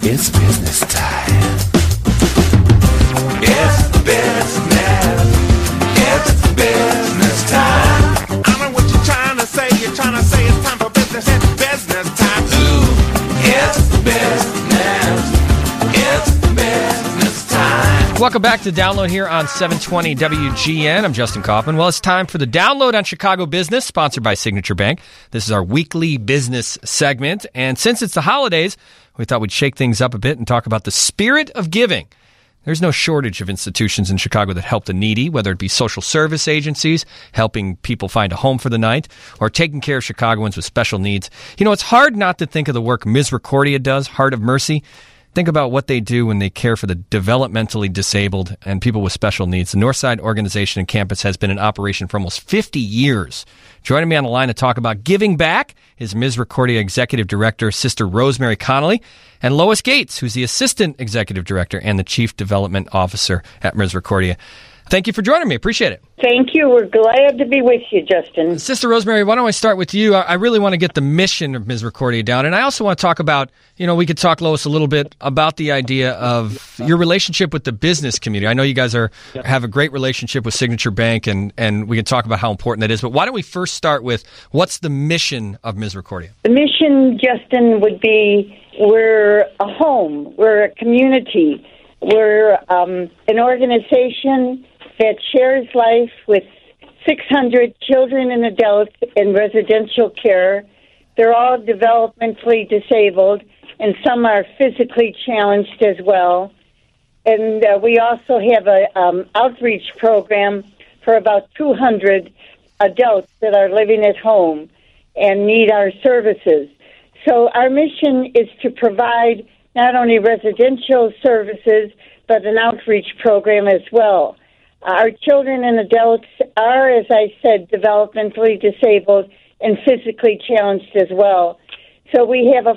It's business time. It's business. It's business time. I know what you're trying to say. You're trying to say it's time for business. It's business time. Ooh, it's business. It's business time. Welcome back to Download here on 720 WGN. I'm Justin Kaufman. Well, it's time for the Download on Chicago Business, sponsored by Signature Bank. This is our weekly business segment. And since it's the holidays, we thought we'd shake things up a bit and talk about the spirit of giving. There's no shortage of institutions in Chicago that help the needy, whether it be social service agencies, helping people find a home for the night, or taking care of Chicagoans with special needs. You know, it's hard not to think of the work Misericordia does, Heart of Mercy. Think about what they do when they care for the developmentally disabled and people with special needs. The Northside organization and campus has been in operation for almost 50 years. Joining me on the line to talk about giving back is Misericordia Executive Director, Sister Rosemary Connolly, and Lois Gates, who's the Assistant Executive Director and the Chief Development Officer at Misericordia. Thank you for joining me. Appreciate it. Thank you. We're glad to be with you, Justin. Sister Rosemary, why don't I start with you? I really want to get the mission of Misericordia down. And I also want to talk about, we could talk, Lois, a little bit about the idea of your relationship with the business community. I know you guys have a great relationship with Signature Bank, and we can talk about how important that is. But why don't we first start with what's the mission of Misericordia? The mission, Justin, would be we're a home. We're a community. We're an organization that shares life with 600 children and adults in residential care. They're all developmentally disabled, and some are physically challenged as well. And we also have an outreach program for about 200 adults that are living at home and need our services. So our mission is to provide not only residential services, but an outreach program as well. Our children and adults are, as I said, developmentally disabled and physically challenged as well. So we have a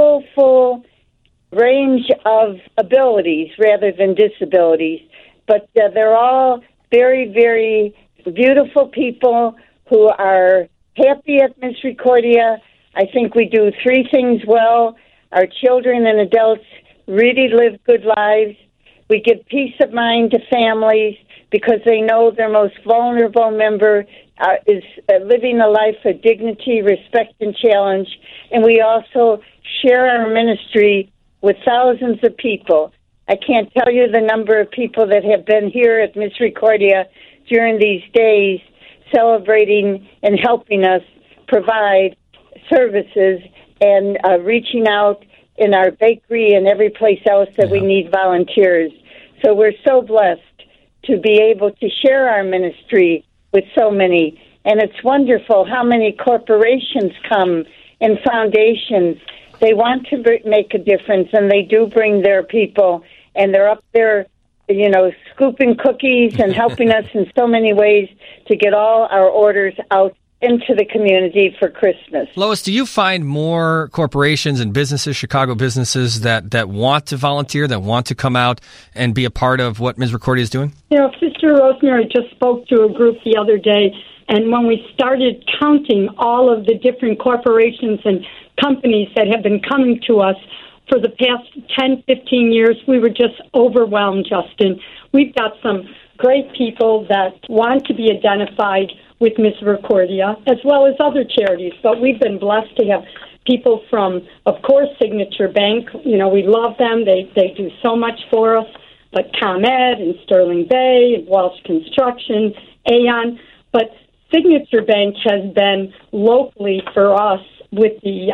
full range of abilities rather than disabilities. But they're all very, very beautiful people who are happy at Misericordia. I think we do three things well. Our children and adults really live good lives. We give peace of mind to families because they know their most vulnerable member is living a life of dignity, respect, and challenge. And we also share our ministry with thousands of people. I can't tell you the number of people that have been here at Misericordia during these days celebrating and helping us provide services and reaching out in our bakery and every place else that we need volunteers. So we're so blessed to be able to share our ministry with so many. And it's wonderful how many corporations come and foundations. They want to make a difference, and they do bring their people, and they're up there, scooping cookies and helping us in so many ways to get all our orders out into the community for Christmas. Lois, do you find more corporations and businesses, Chicago businesses, that want to volunteer, that want to come out and be a part of what Misericordia is doing? Sister Rosemary just spoke to a group the other day, and when we started counting all of the different corporations and companies that have been coming to us for the past 10, 15 years, we were just overwhelmed, Justin. We've got some great people that want to be identified with Misericordia, as well as other charities. But we've been blessed to have people from, of course, Signature Bank. We love them. They do so much for us. But ComEd and Sterling Bay and Walsh Construction, Aon. But Signature Bank has been locally for us with the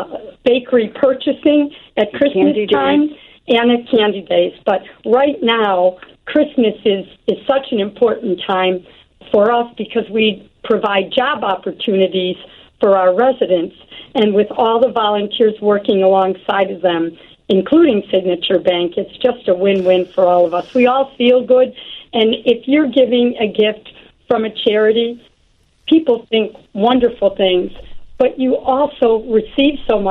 bakery purchasing at Christmas time and at Candy Days. But right now, Christmas is such an important time for us because we provide job opportunities for our residents. And with all the volunteers working alongside of them, including Signature Bank, it's just a win-win for all of us. We all feel good. And if you're giving a gift from a charity, people think wonderful things, but you also receive so much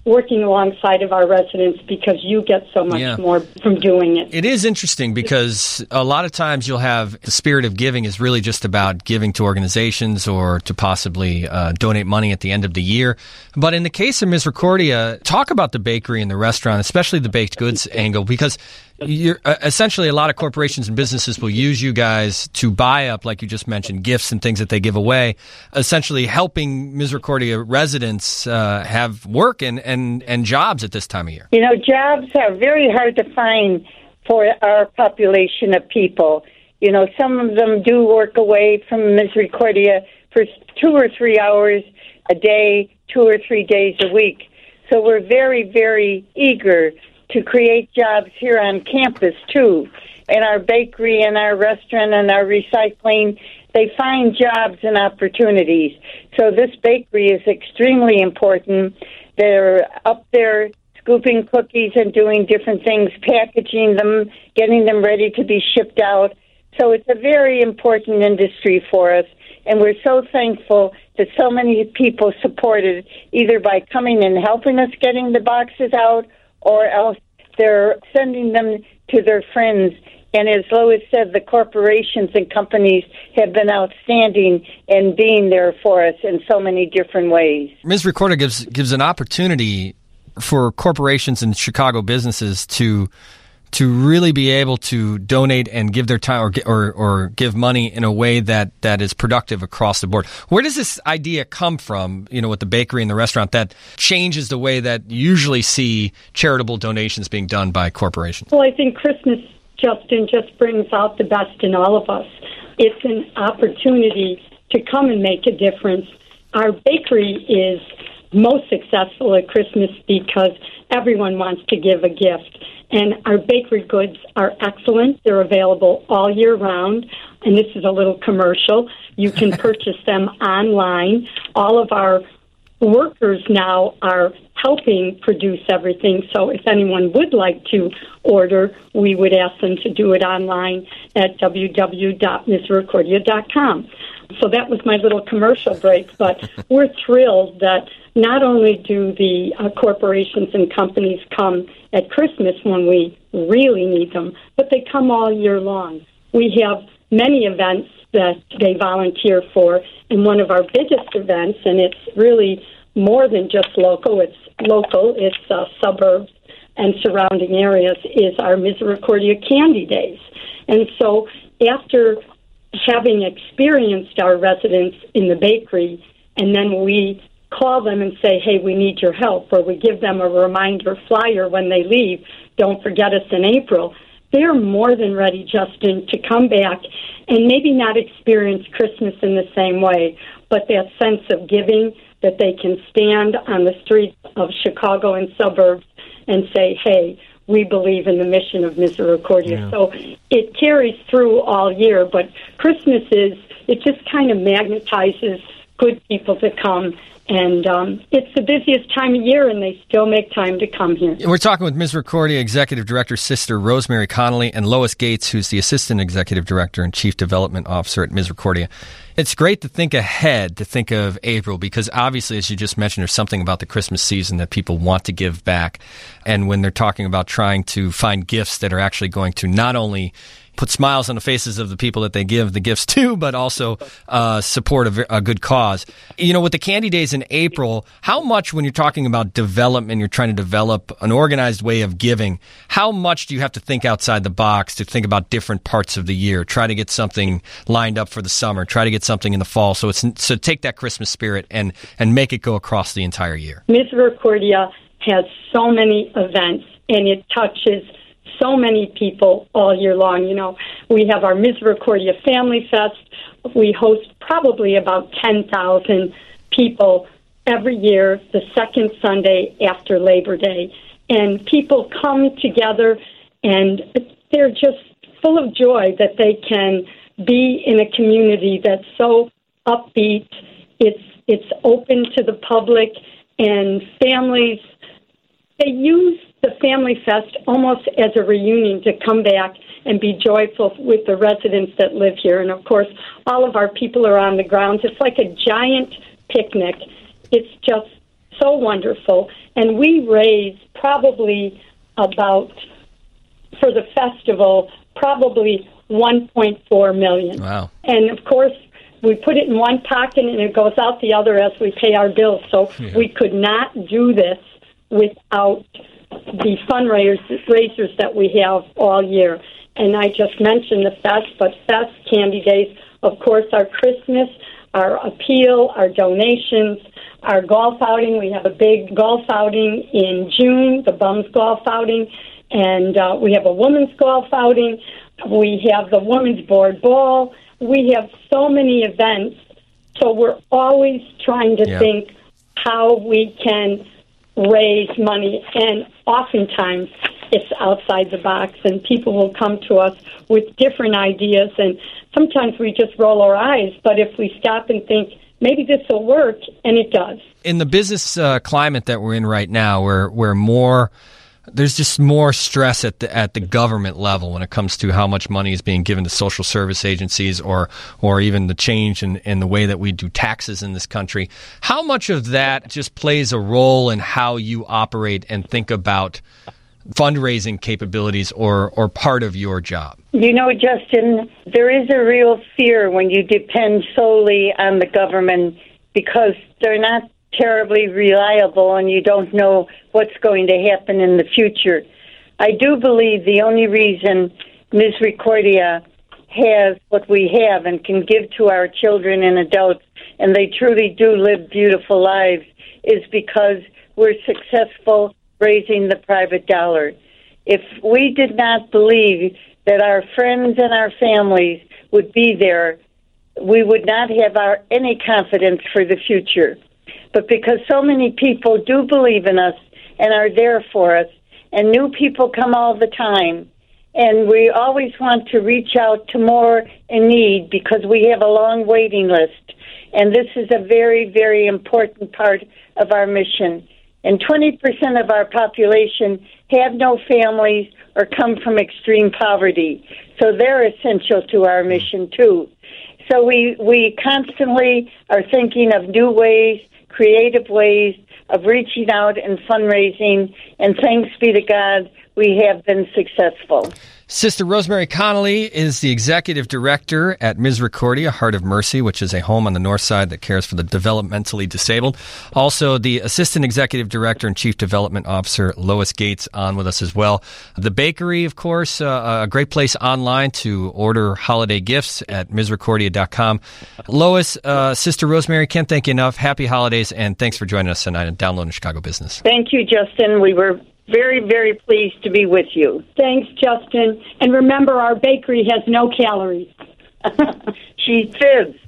working alongside of our residents because you get so much more from doing it. It is interesting because a lot of times you'll have the spirit of giving is really just about giving to organizations or to possibly donate money at the end of the year. But in the case of Misericordia, talk about the bakery and the restaurant, especially the baked goods angle, because you're essentially a lot of corporations and businesses will use you guys to buy up, like you just mentioned, gifts and things that they give away, essentially helping Misericordia residents have work and jobs at this time of year. You know, jobs are very hard to find for our population of people. You know, some of them do work away from Misericordia for 2 or 3 hours a day, 2 or 3 days a week. So we're very, very eager to create jobs here on campus, too. In our bakery and our restaurant and our recycling, they find jobs and opportunities. So this bakery is extremely important. They're up there scooping cookies and doing different things, packaging them, getting them ready to be shipped out. So it's a very important industry for us, and we're so thankful that so many people supported either by coming and helping us getting the boxes out, or else they're sending them to their friends. And as Lois said, the corporations and companies have been outstanding in being there for us in so many different ways. Misericordia gives an opportunity for corporations and Chicago businesses to really be able to donate and give their time or give money in a way that is productive across the board. Where does this idea come from, you know, with the bakery and the restaurant that changes the way that you usually see charitable donations being done by corporations? Well, I think Christmas, Justin, just brings out the best in all of us. It's an opportunity to come and make a difference. Our bakery is most successful at Christmas because everyone wants to give a gift. And our bakery goods are excellent. They're available all year round. And this is a little commercial. You can purchase them online. All of our workers now are helping produce everything. So if anyone would like to order, we would ask them to do it online at www.misericordia.com. So that was my little commercial break. But we're thrilled that not only do the corporations and companies come at Christmas when we really need them, but they come all year long. We have many events that they volunteer for, and one of our biggest events, and it's really more than just local, it's suburbs and surrounding areas, is our Misericordia Candy Days. And so after having experienced our residents in the bakery, and then we call them and say, hey, we need your help, or we give them a reminder flyer when they leave, don't forget us in April, they're more than ready, Justin, to come back and maybe not experience Christmas in the same way, but that sense of giving, that they can stand on the streets of Chicago and suburbs and say, hey, we believe in the mission of Misericordia. Yeah. So it carries through all year, but Christmas it just kind of magnetizes good people to come. And it's the busiest time of year, and they still make time to come here. We're talking with Misericordia Executive Director Sister Rosemary Connolly and Lois Gates, who's the Assistant Executive Director and Chief Development Officer at Misericordia. It's great to think ahead, to think of April, because obviously, as you just mentioned, there's something about the Christmas season that people want to give back. And when they're talking about trying to find gifts that are actually going to not only put smiles on the faces of the people that they give the gifts to, but also support a good cause. You know, with the Candy Days in April, how much, when you're talking about development, you're trying to develop an organized way of giving, how much do you have to think outside the box to think about different parts of the year? Try to get something lined up for the summer, try to get something in the fall. So take that Christmas spirit and make it go across the entire year. Misericordia has so many events, and it touches so many people all year long. You know, we have our Misericordia Family Fest. We host probably about 10,000 people every year, the second Sunday after Labor Day. And people come together, and they're just full of joy that they can be in a community that's so upbeat. It's open to the public, and families, they use the Family Fest almost as a reunion to come back and be joyful with the residents that live here. And, of course, all of our people are on the grounds. It's like a giant picnic. It's just so wonderful. And we raised probably about, for the festival, probably $1.4 million. Wow. And, of course, we put it in one pocket and it goes out the other as we pay our bills. So we could not do this without the fundraisers that we have all year. And I just mentioned the fest, but fest, Candy Days, of course, our Christmas, our appeal, our donations, our golf outing. We have a big golf outing in June, the Bums Golf Outing, and we have a women's golf outing. We have the women's board ball. We have so many events, so we're always trying to think how we can raise money, and oftentimes it's outside the box, and people will come to us with different ideas, and sometimes we just roll our eyes, but if we stop and think, maybe this will work, and it does. In the business climate that we're in right now, there's just more stress at the government level when it comes to how much money is being given to social service agencies or even the change in the way that we do taxes in this country. How much of that just plays a role in how you operate and think about fundraising capabilities or part of your job? You know, Justin, there is a real fear when you depend solely on the government because they're not terribly reliable and you don't know what's going to happen in the future. I do believe the only reason Misericordia has what we have and can give to our children and adults, and they truly do live beautiful lives, is because we're successful raising the private dollar. If we did not believe that our friends and our families would be there, we would not have any confidence for the future. But because so many people do believe in us and are there for us, and new people come all the time, and we always want to reach out to more in need because we have a long waiting list. And this is a very, very important part of our mission. And 20% of our population have no families or come from extreme poverty. So they're essential to our mission, too. So we constantly are thinking of new ways, creative ways of reaching out and fundraising, and thanks be to God, we have been successful. Sister Rosemary Connolly is the executive director at Misericordia, Heart of Mercy, which is a home on the north side that cares for the developmentally disabled. Also, the assistant executive director and chief development officer, Lois Gates, on with us as well. The bakery, of course, a great place online to order holiday gifts at misericordia.com. Lois, Sister Rosemary, can't thank you enough. Happy holidays, and thanks for joining us tonight on Downloading Chicago Business. Thank you, Justin. We were very, very pleased to be with you. Thanks, Justin. And remember, our bakery has no calories. She fibs.